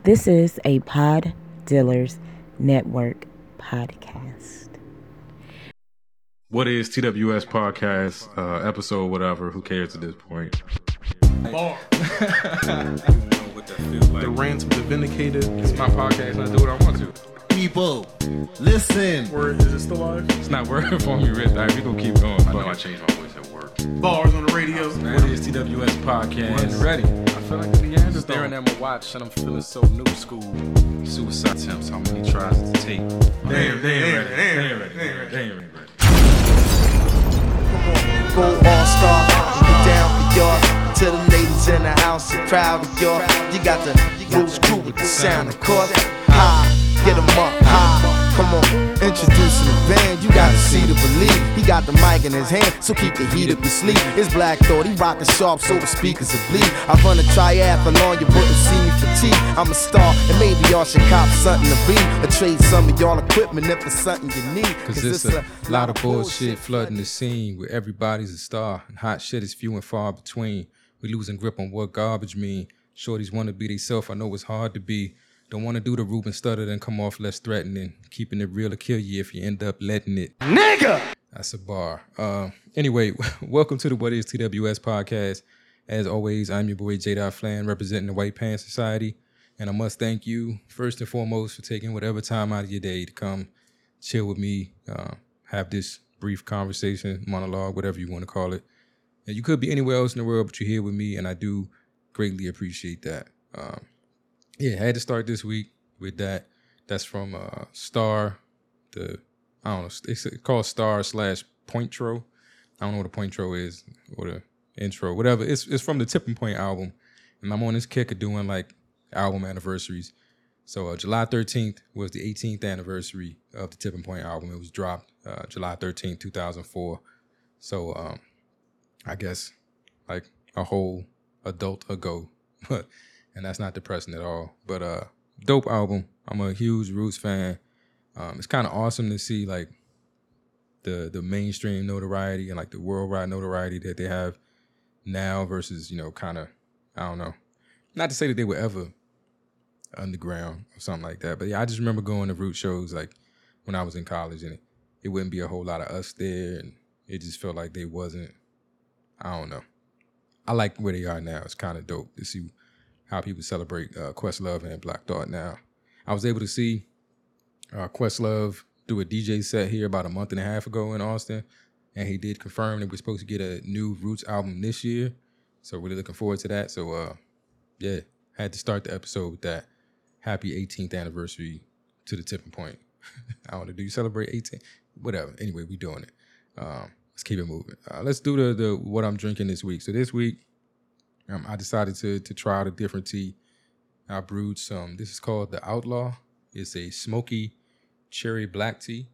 This is a Pod Dealers Network podcast. What is TWS podcast, episode, whatever, who cares at this point? Bar. The rants of the vindicated. It's my podcast and I do what I want to. People, listen. Word, is it still live? It's not working for me, Rich. We're going to keep going. I know I changed my voice at work. Bars on the radio. What is TWS podcast? Ready. I feel like the end is Staring done. at my watch and I'm feeling so new school. Suicide attempts, how many tries does it take? Damn, They ain't damn, ready. damn, damn. They ain't ready. Go all-star, get down for y'all. To the ladies in the house, so proud of y'all. You got the Roots crew with the sound, of course. High, get 'em up, high. Come on, introducing the band. You gotta see to believe. He got the mic in his hand, so keep the heat up your sleeve. It's Black Thought, he rockin' sharp, so the speakers will bleed. I run a triathlon, you wouldn't see me fatigue. I'm a star, and maybe y'all should cop something to be. Or trade some of y'all equipment if it's something you need. Cause it's a lot of bullshit flooding the scene where everybody's a star and hot shit is few and far between. We losing grip on what garbage mean. Shorties wanna be theyself, I know it's hard to be. Don't wanna do the Ruben stutter and come off less threatening. Keeping it real will kill you if you end up letting it. Nigga! That's a bar. Anyway, welcome to the What is TWS podcast. As always, I'm your boy J. Flan, representing the White Pants Society. And I must thank you, first and foremost, for taking whatever time out of your day to come chill with me, have this brief conversation, monologue, whatever you want to call it. And you could be anywhere else in the world, but you're here with me, and I do greatly appreciate that. I had to start this week with that. That's from Star, I don't know, it's called Star/Pointro. I don't know what a Pointro is, or the intro, whatever. It's from the Tipping Point album, and I'm on this kick of doing like album anniversaries. So July 13th was the 18th anniversary of the Tipping Point album. It was dropped July 13th, 2004. So I guess like a whole adult ago, and that's not depressing at all. But dope album. I'm a huge Roots fan. It's kind of awesome to see like the mainstream notoriety and like the worldwide notoriety that they have now versus, kind of, I don't know. Not to say that they were ever underground or something like that, but yeah, I just remember going to Roots shows like when I was in college, and it wouldn't be a whole lot of us there, and it just felt like they wasn't, I don't know. I like where they are now. It's kind of dope to see how people celebrate Questlove and Black Thought now. I was able to see Questlove do a DJ set here about a month and a half ago in Austin, and he did confirm that we're supposed to get a new Roots album this year. So really looking forward to that. So had to start the episode with that. Happy 18th anniversary to the Tipping Point. I don't know, do you celebrate 18? Whatever. Anyway, we doing it. Let's keep it moving. Let's do the what I'm drinking this week. So this week, I decided to try out a different tea. I brewed some. This is called the Outlaw. It's a smoky cherry black tea.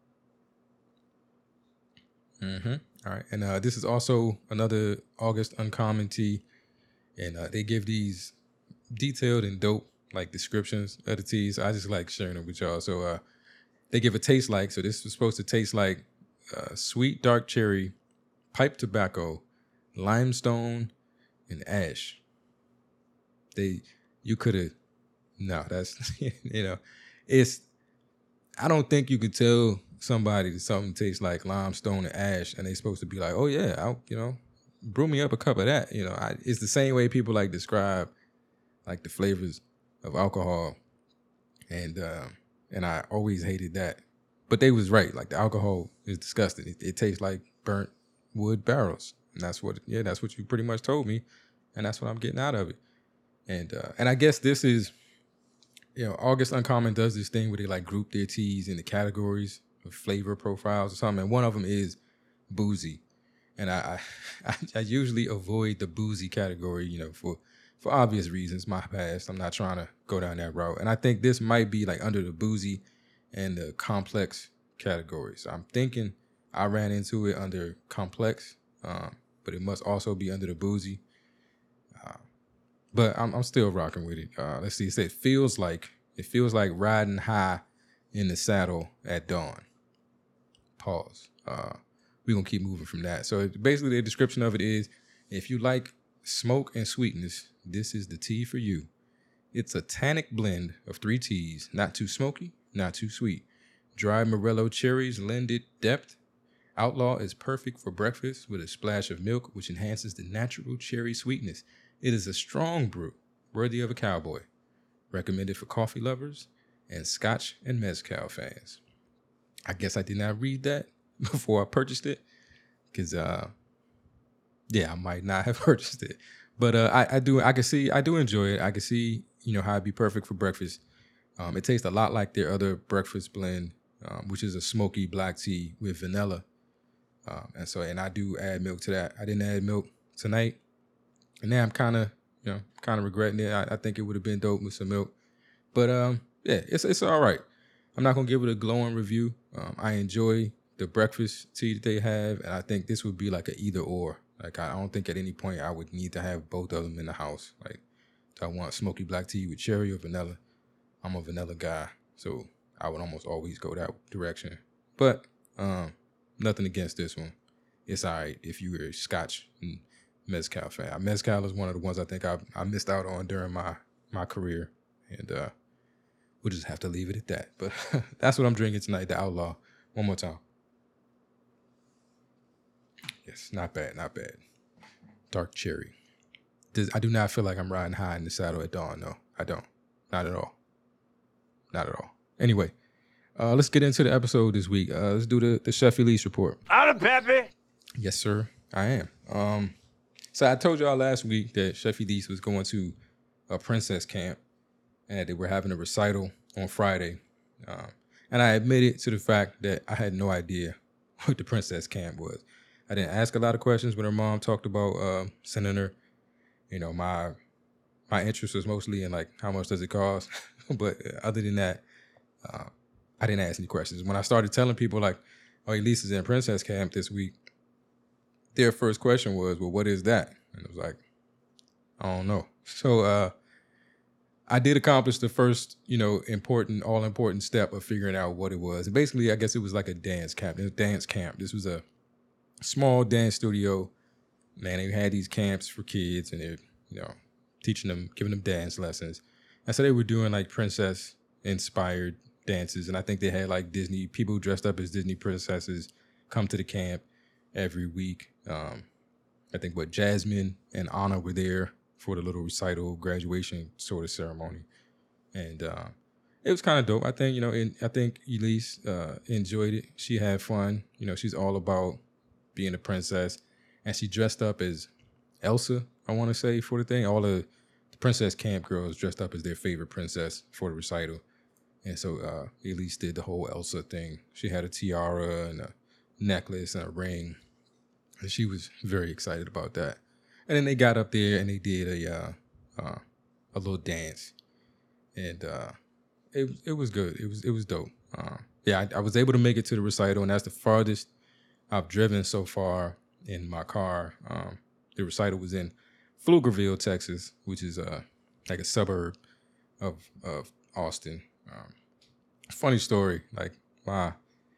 All right. And this is also another August Uncommon tea. And they give these detailed and dope like descriptions of the teas. I just like sharing them with y'all. So they give a taste like. So this was supposed to taste like sweet dark cherry, pipe tobacco, limestone, and ash. I don't think you could tell somebody that something tastes like limestone and ash and they supposed to be like, oh yeah, brew me up a cup of that. It's the same way people like describe like the flavors of alcohol. And I always hated that. But they was right. Like the alcohol is disgusting. It tastes like burnt wood barrels. And that's what you pretty much told me. And that's what I'm getting out of it. And I guess this is, August Uncommon does this thing where they like group their teas into categories of flavor profiles or something. And one of them is boozy. And I usually avoid the boozy category, for obvious reasons, my past. I'm not trying to go down that route. And I think this might be like under the boozy and the complex category. So I'm thinking I ran into it under complex, but it must also be under the boozy. But I'm still rocking with it. Let's see. It said, it feels like riding high in the saddle at dawn. Pause. We're going to keep moving from that. So basically the description of it is, if you like smoke and sweetness, this is the tea for you. It's a tannic blend of 3 teas, not too smoky, not too sweet. Dry Morello cherries lend it depth. Outlaw is perfect for breakfast with a splash of milk, which enhances the natural cherry sweetness. It is a strong brew, worthy of a cowboy. Recommended for coffee lovers and Scotch and Mezcal fans. I guess I did not read that before I purchased it, because I might not have purchased it. But I do enjoy it. I can see, how it'd be perfect for breakfast. It tastes a lot like their other breakfast blend, which is a smoky black tea with vanilla. And I do add milk to that. I didn't add milk tonight, and now I'm kind of regretting it. I think it would have been dope with some milk, but it's all right. I'm not gonna give it a glowing review. I enjoy the breakfast tea that they have, and I think this would be like an either or. Like, I don't think at any point I would need to have both of them in the house. Like, do I want smoky black tea with cherry or vanilla? I'm a vanilla guy, so I would almost always go that direction. But nothing against this one. It's all right if you were a Scotch and Mezcal fan. Mezcal is one of the ones I think I missed out on during my career, and we'll just have to leave it at that. But that's what I'm drinking tonight, the Outlaw. One more time. Yes, not bad. Dark cherry. I do not feel like I'm riding high in the saddle at dawn, no. I don't. Not at all. Anyway, let's get into the episode this week. Let's do the Chef Elise report. I'm Peppy. Yes, sir, I am. So I told y'all last week that Chef Elise was going to a princess camp and they were having a recital on Friday. And I admitted to the fact that I had no idea what the princess camp was. I didn't ask a lot of questions when her mom talked about sending her. My interest was mostly in, like, how much does it cost? But other than that, I didn't ask any questions. When I started telling people, like, oh, Elise is in princess camp this week, their first question was, well, what is that? And it was like, I don't know. So I did accomplish the first, all-important step of figuring out what it was. And basically, I guess it was like a dance camp. This was a small dance studio. Man, they had these camps for kids, and they're, teaching them, giving them dance lessons. And so they were doing, like, princess-inspired dances. And I think they had, like, Disney, people dressed up as Disney princesses come to the camp every week. I think Jasmine and Anna were there for the little recital graduation sort of ceremony. And it was kind of dope. I think, I think Elise enjoyed it. She had fun. She's all about being a princess. And she dressed up as Elsa, I want to say, for the thing. All the princess camp girls dressed up as their favorite princess for the recital. And so Elise did the whole Elsa thing. She had a tiara and a necklace and a ring. And she was very excited about that. And then they got up there and they did a little dance. And it was good. It was dope. I was able to make it to the recital, and that's the farthest I've driven so far in my car. The recital was in Pflugerville, Texas, which is like a suburb of Austin. Funny story, like my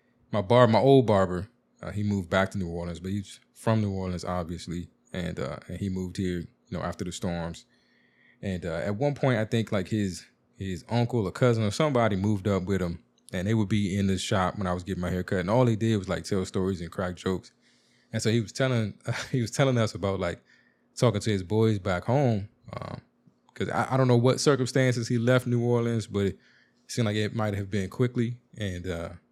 old barber, he moved back to New Orleans, but he's from New Orleans, obviously, and he moved here, after the storms. And at one point, I think like his uncle or cousin or somebody moved up with him, and they would be in the shop when I was getting my hair cut, and all they did was like tell stories and crack jokes. And so he was telling us about, like, talking to his boys back home, because I don't know what circumstances he left New Orleans, but it seemed like it might have been quickly and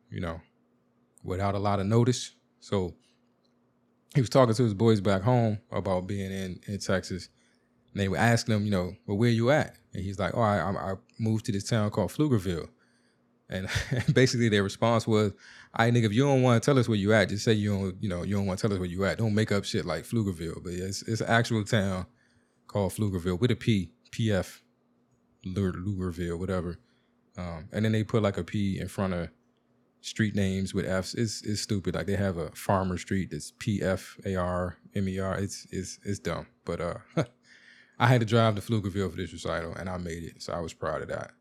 without a lot of notice. So he was talking to his boys back home about being in Texas, and they were asking him, well, where you at? And he's like, oh, I moved to this town called Pflugerville. And basically their response was, all right, nigga, if you don't want to tell us where you at, just say you don't want to tell us where you at. Don't make up shit like Pflugerville. But it's an actual town called Pflugerville with a P, PF, Pflugerville, whatever. And then they put like a P in front of street names with F's. It's stupid. Like they have a Farmer Street that's PFARMER. It's dumb. But I had to drive to Pflugerville for this recital, and I made it. So I was proud of that.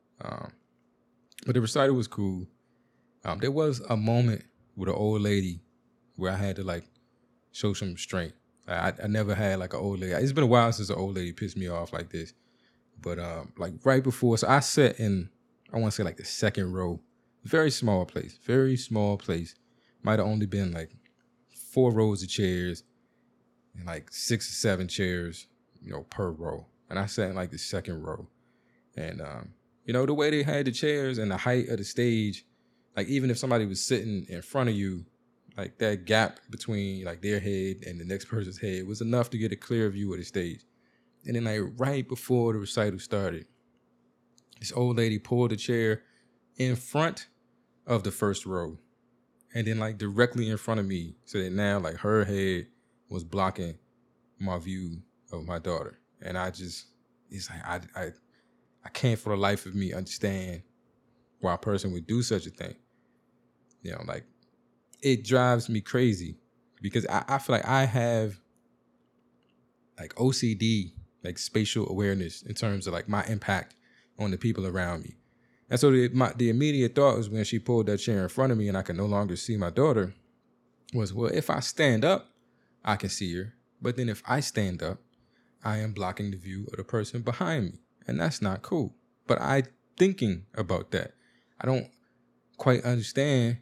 But the recital was cool. There was a moment with an old lady where I had to like show some restraint. I never had like an old lady. It's been a while since an old lady pissed me off like this. But like right before, so I sat in, I want to say like the second row, very small place. Might have only been like 4 rows of chairs and like 6 or 7 chairs, per row. And I sat in like the second row. And, the way they had the chairs and the height of the stage, like even if somebody was sitting in front of you, like that gap between like their head and the next person's head was enough to get a clear view of the stage. And then like right before the recital started, this old lady pulled a chair in front of the first row and then like directly in front of me, so that now like her head was blocking my view of my daughter. And it's like I can't for the life of me understand why a person would do such a thing. Like it drives me crazy because I feel like I have like OCD, like spatial awareness in terms of like my impact on the people around me. And so the immediate thought was when she pulled that chair in front of me and I could no longer see my daughter was, well, if I stand up, I can see her. But then if I stand up, I am blocking the view of the person behind me. And that's not cool. But I thinking about that. I don't quite understand,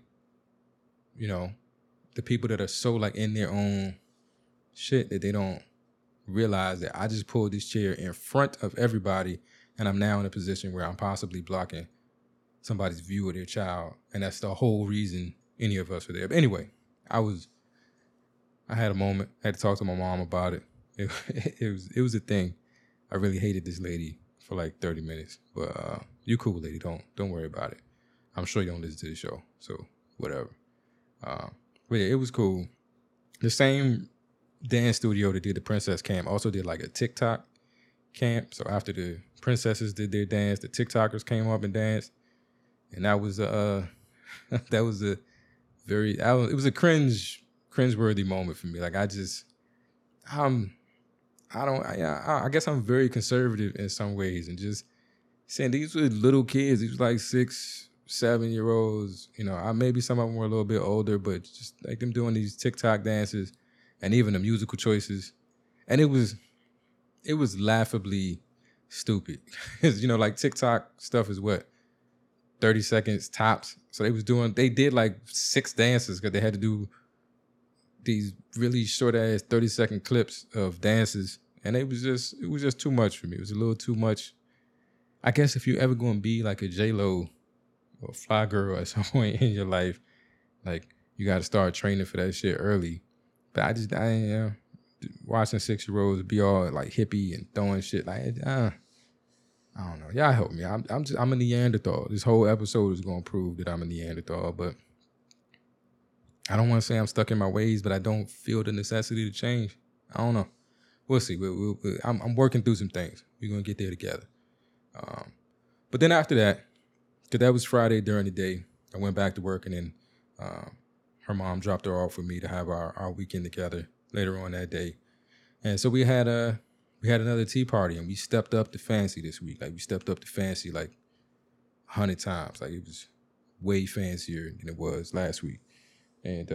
the people that are so like in their own shit that they don't realize that I just pulled this chair in front of everybody and I'm now in a position where I'm possibly blocking somebody's view of their child. And that's the whole reason any of us are there. But anyway, I had a moment, I had to talk to my mom about it. It was a thing. I really hated this lady for like 30 minutes, but you cool, lady. Don't worry about it. I'm sure you don't listen to the show, so whatever. But yeah, it was cool. The same dance studio that did the princess camp also did like a TikTok camp. So after the princesses did their dance, the TikTokers came up and danced, and that was it was a cringeworthy moment for me. Like I guess I'm very conservative in some ways, and just saying these were little kids. These were like 6, 7-year-olds. Maybe some of them were a little bit older, but just like them doing these TikTok dances and even the musical choices. And it was laughably stupid. Like TikTok stuff is what, 30 seconds tops. So they did like 6 dances because they had to do these really short ass 30-second clips of dances. And it was just too much for me. It was a little too much. I guess if you're ever going to be like a J-Lo or Fly Girl at some point in your life, like you got to start training for that shit early. But I watching 6-year-olds be all like hippie and throwing shit like, I don't know. Y'all help me. I'm a Neanderthal. This whole episode is going to prove that I'm a Neanderthal, but I don't want to say I'm stuck in my ways, but I don't feel the necessity to change. I don't know. We'll see. I'm working through some things. We're going to get there together. But then after that, because that was Friday during the day, I went back to work, and then her mom dropped her off with me to have our weekend together later on that day. And so we had another tea party, and we stepped up the fancy this week. Like we stepped up the fancy like 100 times. Like it was way fancier than it was last week. And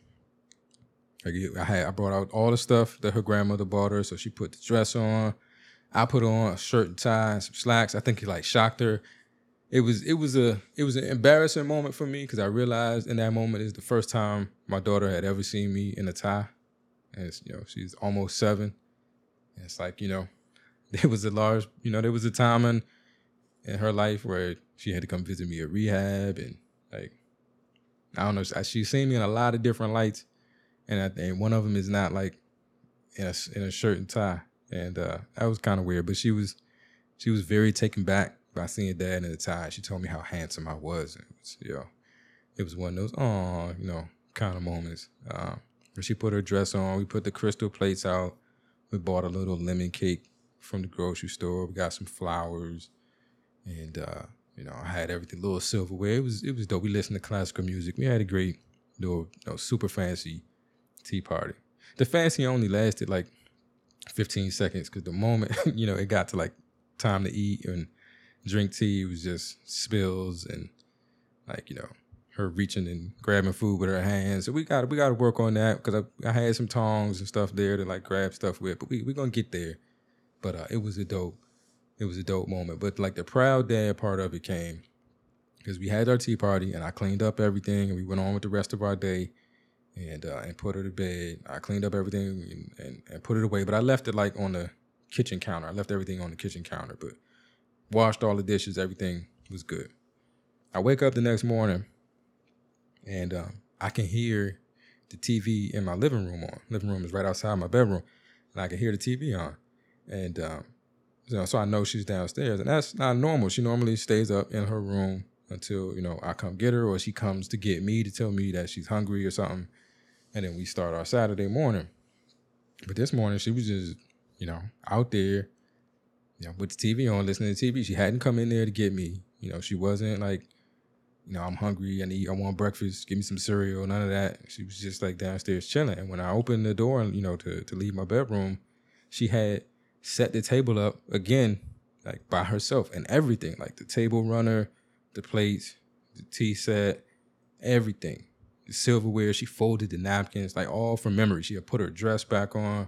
I brought out all the stuff that her grandmother bought her. So she put the dress on. I put on a shirt and tie and some slacks. I think it like shocked her. It was an embarrassing moment for me because I realized in that moment is the first time my daughter had ever seen me in a tie. And she's almost 7. And it's like, there was a time in her life where she had to come visit me at rehab, and like, I don't know, she's seen me in a lot of different lights, and one of them is not like in a shirt and tie, and that was kind of weird. But she was very taken back by seeing Dad in a tie. She told me how handsome I was, and it was one of those kind of moments. Where she put her dress on, we put the crystal plates out, we bought a little lemon cake from the grocery store, we got some flowers, and I had everything, little silverware. It was dope. We listened to classical music. We had a great little super fancy tea party. The fancy only lasted like 15 seconds because the moment it got to like time to eat and drink tea, it was just spills and like her reaching and grabbing food with her hands. So we got to work on that because I had some tongs and stuff there to like grab stuff with. But we're gonna get there. But it was a dope it was a dope moment. But like the proud dad part of it came because we had our tea party and I cleaned up everything and we went on with the rest of our day and put her to bed. I cleaned up everything and put it away, but I left it like on the kitchen counter. I left everything on the kitchen counter, but washed all the dishes. Everything was good. I wake up the next morning and I can hear the TV in my living room on. Living room is right outside my bedroom, and I can hear the TV on. And so I know she's downstairs, and that's not normal. She normally stays up in her room until, I come get her, or she comes to get me to tell me that she's hungry or something, and then we start our Saturday morning. But this morning, she was just, out there, with the TV on, listening to TV. She hadn't come in there to get me. She wasn't like, I'm hungry, I want breakfast, give me some cereal, none of that. She was just like downstairs chilling. And when I opened the door, to leave my bedroom, she had set the table up again, like by herself and everything, like the table runner, the plates, the tea set, everything. The silverware, she folded the napkins, like all from memory. She had put her dress back on.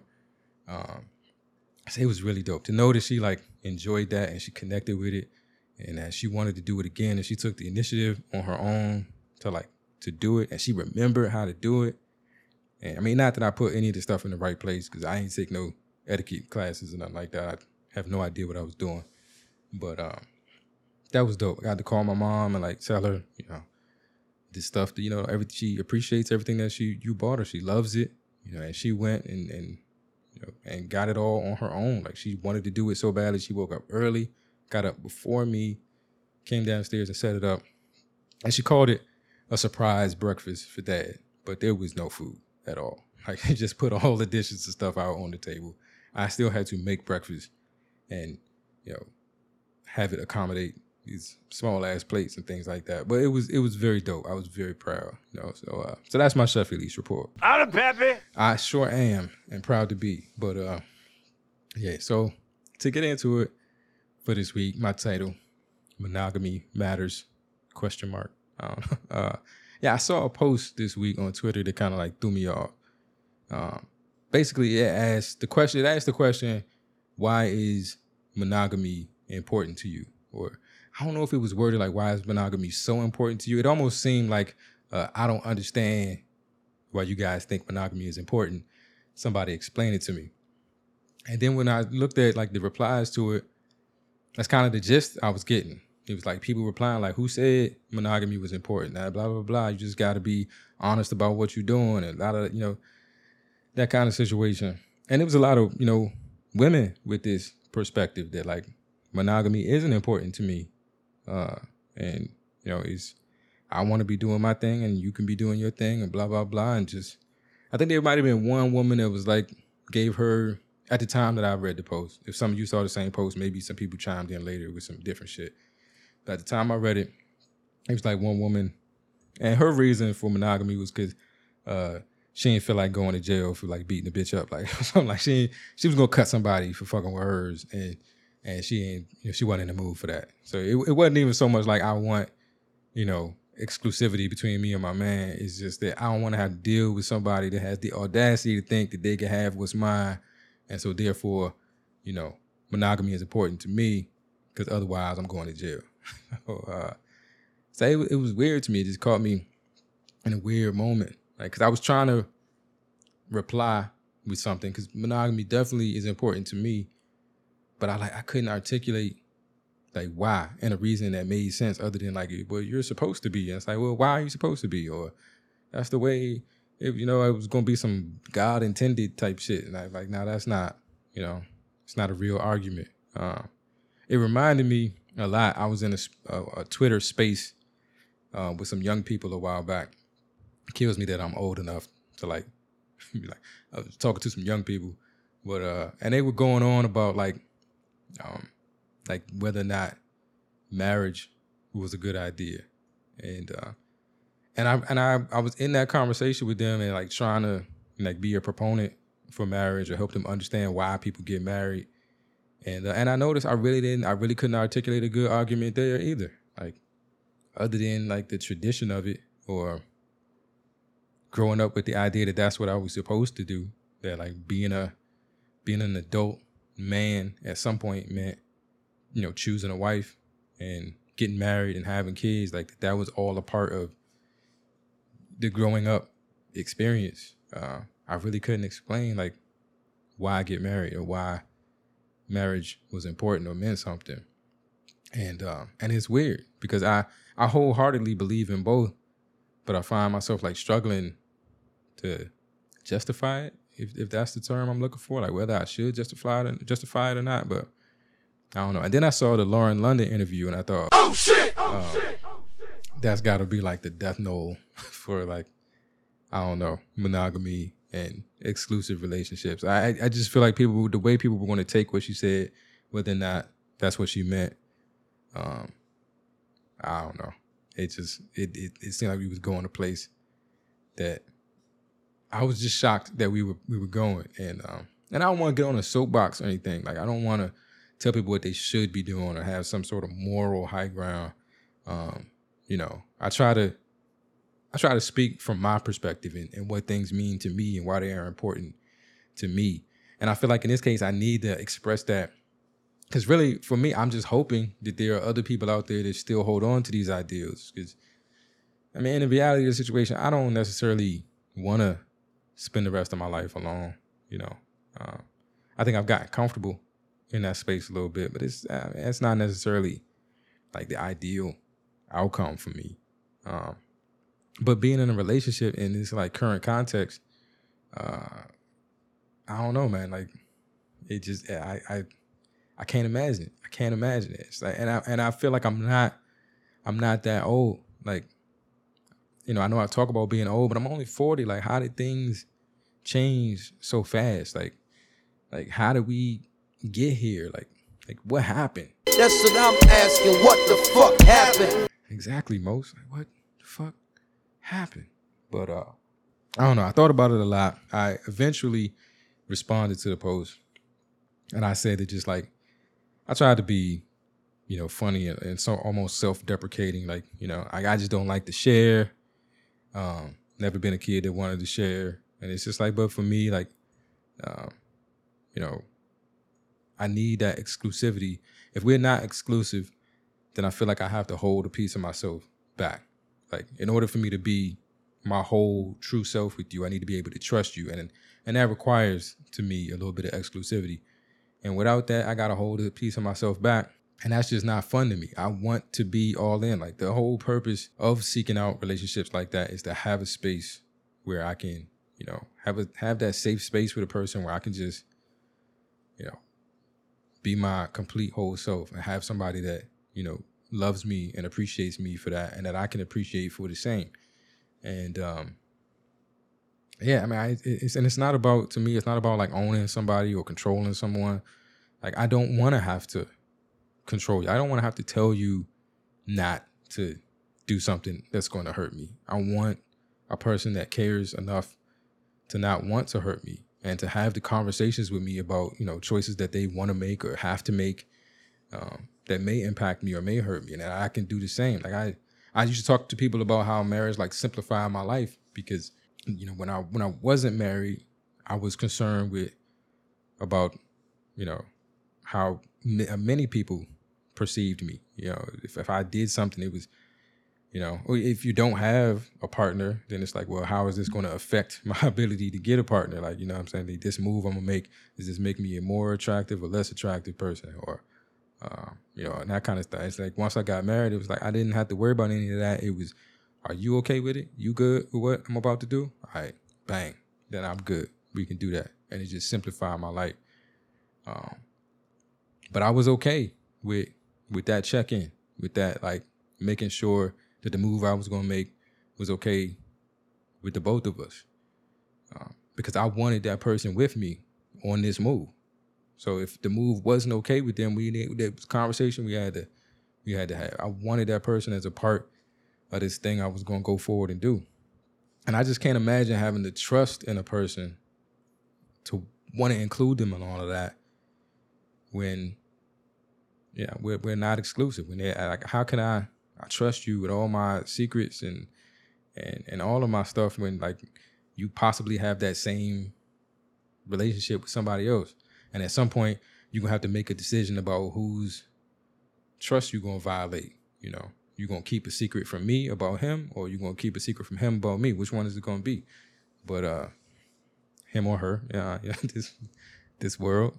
So it was really dope to know that she like enjoyed that and she connected with it. And that she wanted to do it again, and she took the initiative on her own to do it, and she remembered how to do it. And I mean, not that I put any of the stuff in the right place, because I ain't take no etiquette classes and nothing like that. I have no idea what I was doing, but that was dope. I got to call my mom and like tell her, this stuff that she appreciates everything that you bought her. She loves it, and she went and got it all on her own. Like she wanted to do it so badly. She woke up early. Got up before me, came downstairs and set it up. And she called it a surprise breakfast for Dad, but there was no food at all. Like, they just put all the dishes and stuff out on the table. I still had to make breakfast and, have it accommodate these small ass plates and things like that. But it was very dope. I was very proud, So that's my Chef Elise report. Out of Peppy. I sure am and proud to be. But yeah, so to get into it, for this week, my title, Monogamy Matters, ? I saw a post this week on Twitter that kind of like threw me off. Basically, it asked the question, why is monogamy important to you? Or I don't know if it was worded like, why is monogamy so important to you? It almost seemed like I don't understand why you guys think monogamy is important. Somebody explain it to me. And then when I looked at like the replies to it, that's kind of the gist I was getting. It was like people replying like, who said monogamy was important? Blah, blah, blah. You just got to be honest about what you're doing. And a lot of, that kind of situation. And it was a lot of, women with this perspective that like monogamy isn't important to me. And, I want to be doing my thing and you can be doing your thing and blah, blah, blah. And just, I think there might have been one woman that was like, gave her, at the time that I read the post, if some of you saw the same post, maybe some people chimed in later with some different shit. But at the time I read it, it was like one woman, and her reason for monogamy was because she didn't feel like going to jail for like beating the bitch up, like something like she was gonna cut somebody for fucking with hers, and she wasn't in the mood for that. So it wasn't even so much like I want, exclusivity between me and my man. It's just that I don't want to have to deal with somebody that has the audacity to think that they can have what's mine. And so therefore, monogamy is important to me because otherwise I'm going to jail. So it was weird to me. It just caught me in a weird moment. Like, because I was trying to reply with something because monogamy definitely is important to me, but I couldn't articulate like why and a reason that made sense other than like, well, you're supposed to be. And it's like, well, why are you supposed to be? Or that's the way. It was going to be some God intended type shit. And I was like, no, that's not, it's not a real argument. It reminded me a lot. I was in a Twitter space with some young people a while back. It kills me that I'm old enough to like, be like, I was talking to some young people, but, and they were going on about like whether or not marriage was a good idea. And I was in that conversation with them and like trying to like be a proponent for marriage or help them understand why people get married. And I noticed I really couldn't articulate a good argument there either. Like other than like the tradition of it or growing up with the idea that that's what I was supposed to do. That like being an adult man at some point meant choosing a wife and getting married and having kids, like that was all a part of the growing up experience. I really couldn't explain like why I get married or why marriage was important or meant something. And it's weird because I wholeheartedly believe in both, but I find myself like struggling to justify it, if that's the term I'm looking for, like whether I should justify it or not. But I don't know. And then I saw the Lauren London interview, and I thought, oh shit, that's got to be like the death knell for like, I don't know, monogamy and exclusive relationships. I just feel like the way people were going to take what she said, whether or not that's what she meant. I don't know. It seemed like we was going to a place that I was just shocked that we were going. And I don't want to get on a soapbox or anything. Like, I don't want to tell people what they should be doing or have some sort of moral high ground. I try to speak from my perspective and what things mean to me and why they are important to me. And I feel like in this case, I need to express that. Because really, for me, I'm just hoping that there are other people out there that still hold on to these ideals. Because, I mean, in the reality of the situation, I don't necessarily want to spend the rest of my life alone. I think I've gotten comfortable in that space a little bit, but it's not necessarily like the ideal outcome for me. But being in a relationship in this like current context, I don't know, man. Like, it just I can't imagine it. I can't imagine it. It's like, and I feel like I'm not that old. Like, I know I talk about being old, but I'm only 40. Like, how did things change so fast? Like how did we get here? Like what happened? That's what I'm asking. What the fuck happened? Exactly, Most. Like, what the fuck happened? But I don't know. I thought about it a lot. I eventually responded to the post, and I said it just like, I tried to be, funny and so almost self-deprecating. Like, I just don't like to share. Never been a kid that wanted to share. And it's just like, but for me, like, I need that exclusivity. If we're not exclusive, then I feel like I have to hold a piece of myself back. Like, in order for me to be my whole true self with you, I need to be able to trust you. And that requires, to me, a little bit of exclusivity. And without that, I got to hold a piece of myself back. And that's just not fun to me. I want to be all in. Like, the whole purpose of seeking out relationships like that is to have a space where I can, have that safe space with a person where I can just, be my complete whole self and have somebody that, loves me and appreciates me for that and that I can appreciate for the same. And, it's not about, to me, it's not about like owning somebody or controlling someone. Like, I don't want to have to control you. I don't want to have to tell you not to do something that's going to hurt me. I want a person that cares enough to not want to hurt me and to have the conversations with me about, choices that they want to make or have to make that may impact me or may hurt me. And I can do the same. Like, I used to talk to people about how marriage like simplified my life because, when I wasn't married, I was concerned about how many people perceived me. If I did something, it was, if you don't have a partner, then it's like, well, how is this going to affect my ability to get a partner? Like, what I'm saying? This move I'm going to make, does this make me a more attractive or less attractive person? Or, and that kind of stuff. It's like, once I got married, it was like, I didn't have to worry about any of that. It was, are you okay with it? You good with what I'm about to do? All right, bang. Then I'm good. We can do that. And it just simplified my life. But I was okay with that check-in, with that, like, making sure that the move I was going to make was okay with the both of us. Because I wanted that person with me on this move. So if the move wasn't okay with them, there was a conversation we had to have. I wanted that person as a part of this thing I was going to go forward and do. And I just can't imagine having the trust in a person to want to include them in all of that when, we're not exclusive. When they're like, how can I trust you with all my secrets and all of my stuff when like you possibly have that same relationship with somebody else? And at some point, you're going to have to make a decision about who's trust you're going to violate? You know, you're going to keep a secret from me about him, or you're going to keep a secret from him about me? Which one is it going to be? But him or her, this world.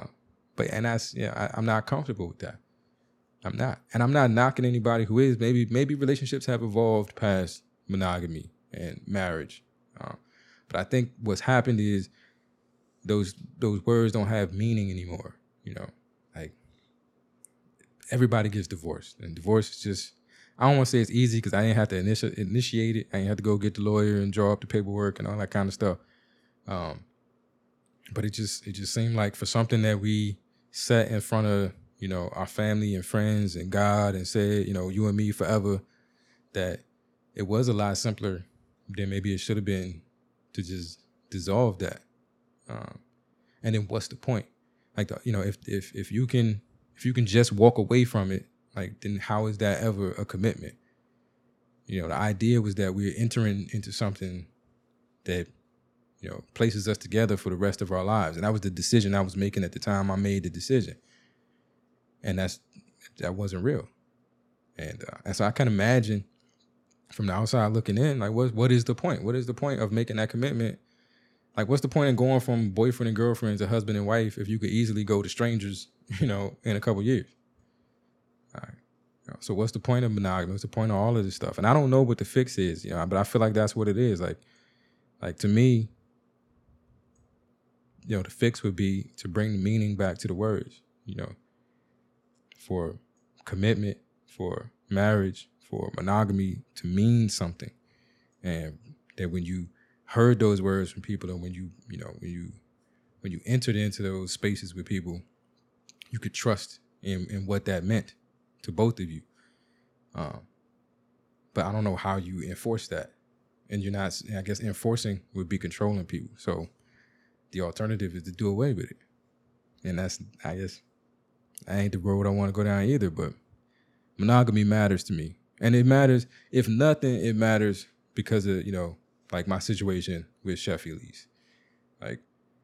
I'm not comfortable with that. I'm not. And I'm not knocking anybody who is. Maybe relationships have evolved past monogamy and marriage. But I think what's happened is those words don't have meaning anymore. You know, like everybody gets divorced, and divorce is just, I don't want to say it's easy because I didn't have to initiate it. I didn't have to go get the lawyer and draw up the paperwork and all that kind of stuff. But it just seemed like for something that we sat in front of, you know, our family and friends and God and said, you know, you and me forever, that it was a lot simpler than maybe it should have been to just dissolve that. And then what's the point? Like, you know, if you can just walk away from it, like, then how is that ever a commitment? You know, the idea was that we're entering into something that, you know, places us together for the rest of our lives. And that was the decision I was making at the time I made the decision. And that wasn't real. And so I can imagine from the outside looking in, like, what is the point? What is the point of making that commitment? Like, what's the point in going from boyfriend and girlfriend to husband and wife if you could easily go to strangers, you know, in a couple years? All right. You know, so what's the point of monogamy? What's the point of all of this stuff? And I don't know what the fix is, you know, but I feel like that's what it is. Like to me, you know, the fix would be to bring the meaning back to the words, you know, for commitment, for marriage, for monogamy to mean something. And that when you heard those words from people, and when you entered into those spaces with people, you could trust in what that meant to both of you. But I don't know how you enforce that. And you're not, I guess enforcing would be controlling people. So the alternative is to do away with it. And that's, I guess, I ain't the road I want to go down either, but monogamy matters to me. And it matters, if nothing, it matters because of, you know, like my situation with Chef Elise. Like,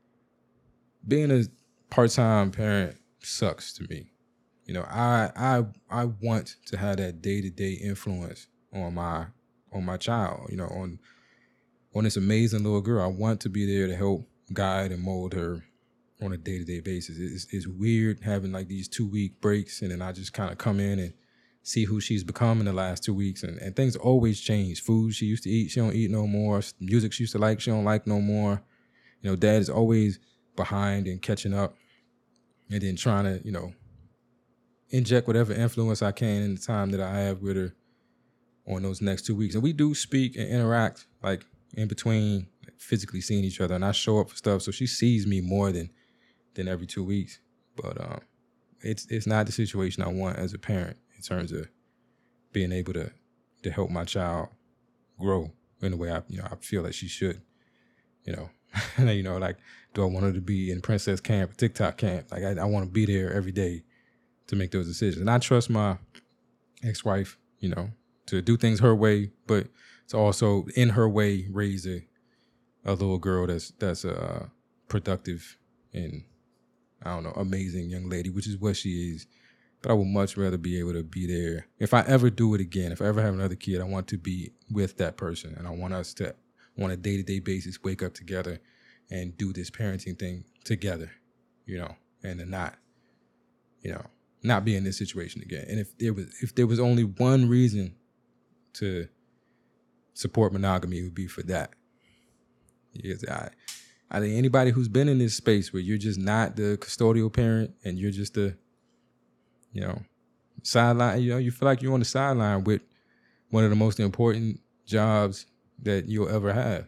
being a part-time parent sucks to me. You know, I want to have that day-to-day influence on my child, you know, on this amazing little girl. I want to be there to help guide and mold her on a day-to-day basis. It's weird having like these 2-week breaks, and then I just kind of come in and see who she's become in the last 2 weeks, and things always change. Food she used to eat, she don't eat no more. Music she used to like, she don't like no more. You know, dad is always behind and catching up, and then trying to, you know, inject whatever influence I can in the time that I have with her on those next 2 weeks. And we do speak and interact like in between, like, physically seeing each other, and I show up for stuff, so she sees me more than every 2 weeks. But it's not the situation I want as a parent in terms of being able to help my child grow in the way I feel that she should. You know, you know, like, do I want her to be in princess camp, TikTok camp? Like, I want to be there every day to make those decisions. And I trust my ex-wife, you know, to do things her way, but to also in her way raise a little girl that's productive and, I don't know, amazing young lady, which is what she is. But I would much rather be able to be there. If I ever do it again, if I ever have another kid, I want to be with that person. And I want us to, on a day-to-day basis, wake up together and do this parenting thing together, you know, and to not, you know, not be in this situation again. And if there was only one reason to support monogamy, it would be for that. Because I think anybody who's been in this space where you're just not the custodial parent and you're just the, you know, sideline, you know, you feel like you're on the sideline with one of the most important jobs that you'll ever have.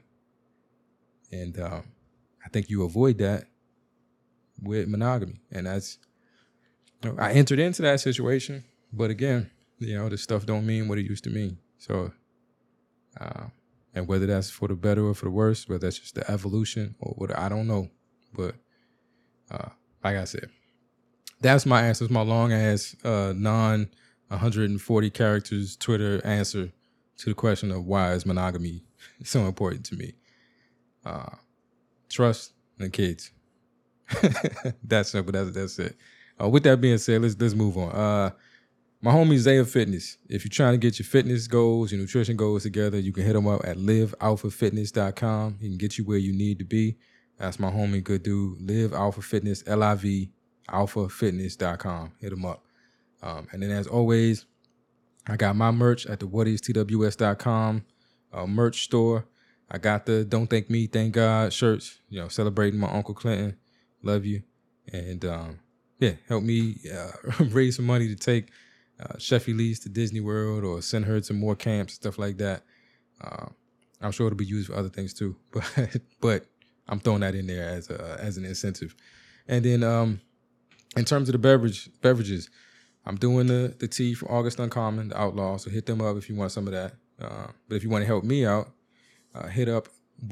And I think you avoid that with monogamy. And that's, you know, I entered into that situation, but again, you know, this stuff don't mean what it used to mean. So, and whether that's for the better or for the worse, whether that's just the evolution or what, I don't know. But like I said, that's my answer. It's my long ass, 140 characters Twitter answer to the question of why is monogamy so important to me. Trust and kids. That's simple. That's it. With that being said, let's move on. My homie Zaya Fitness. If you're trying to get your fitness goals, your nutrition goals together, you can hit him up at livealphafitness.com. He can get you where you need to be. That's my homie, good dude. Live Alpha Fitness, LIV, alphafitness.com. Hit him up. And then as always, I got my merch at the whatistws.com merch store. I got the Don't Thank Me, Thank God shirts, celebrating my Uncle Clinton. Love you. And help me raise some money to take Chef Elise to Disney World or send her to more camps, stuff like that. I'm sure it'll be used for other things too, but I'm throwing that in there as an incentive. And then in terms of the beverages, I'm doing the tea from August Uncommon, the Outlaw, so hit them up if you want some of that. But if you want to help me out, hit up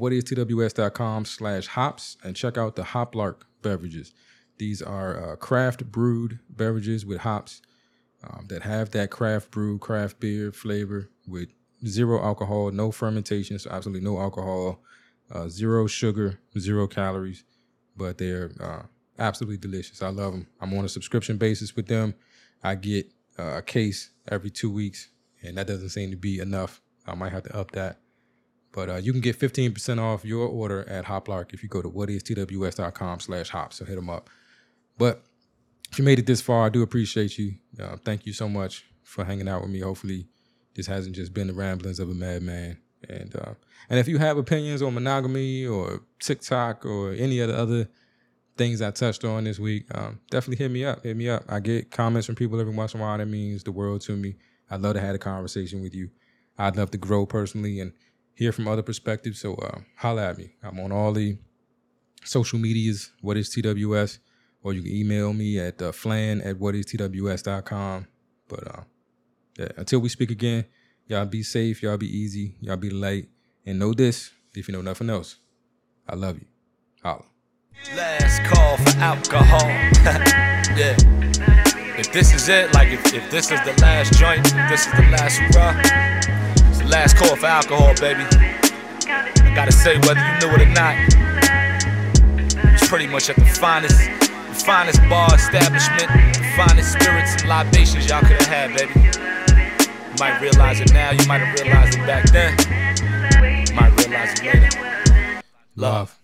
whatistws.com/hops and check out the Hoplark beverages. These are craft brewed beverages with hops that have that craft brew, craft beer flavor with zero alcohol, no fermentation, so absolutely no alcohol, zero sugar, 0 calories, but they're absolutely delicious. I love them. I'm on a subscription basis with them. I get a case every 2 weeks, and that doesn't seem to be enough. I might have to up that. But you can get 15% off your order at Hoplark if you go to whatistws.com/hops. So hit them up. But if you made it this far, I do appreciate you. Thank you so much for hanging out with me. Hopefully this hasn't just been the ramblings of a madman. And if you have opinions on monogamy or TikTok or any of the other things I touched on this week, definitely hit me up. I get comments from people every once in a while. That means the world to me. I'd love to have a conversation with you. I'd love to grow personally and hear from other perspectives. So holla at me. I'm on all the social medias, What is TWS, or you can email me at flan@whatistws.com. But until we speak again, y'all be safe, y'all be easy, y'all be light, and know this, if you know nothing else, I love you. Holla. Last call for alcohol. Yeah. If this is it, like if this is the last joint, if this is the last hurrah, it's the last call for alcohol, baby. I gotta say, whether you knew it or not, it's pretty much at the finest bar establishment, the finest spirits and libations y'all could have had, baby. You might realize it now, you might have realized it back then. You might realize it later. Love.